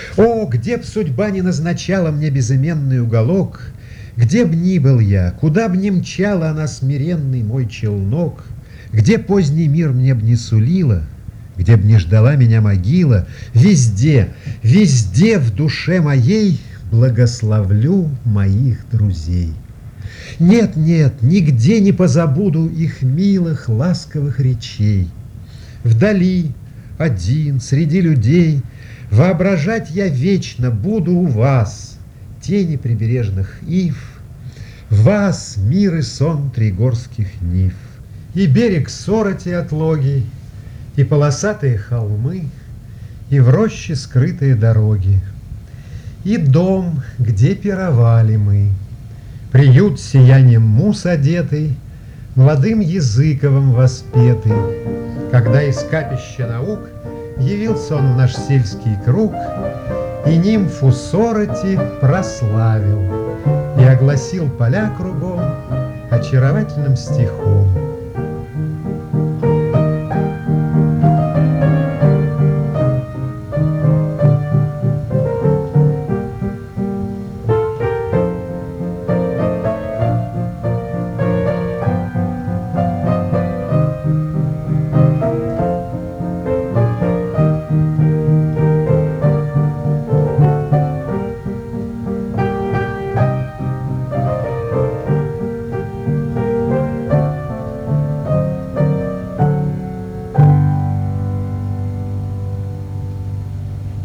О, где б судьба не назначала мне безыменный уголок, где б ни был я, куда б ни мчала она смиренный мой челнок, где поздний мир мне б не сулила, где б не ждала меня могила, везде, везде в душе моей благословлю моих друзей. Нет, нет, нигде не позабуду их милых, ласковых речей. Вдали, один, среди людей, воображать я вечно буду у вас, тени прибережных ив, вас, мир и сон тригорских нив, и берег Сороти отлогий, и полосатые холмы, и в роще скрытые дороги, и дом, где пировали мы, приют сиянием мус одетый, молодым Языковым воспетый, когда из капища наук явился он в наш сельский круг и нимфу Сороти прославил и огласил поля кругом очаровательным стихом.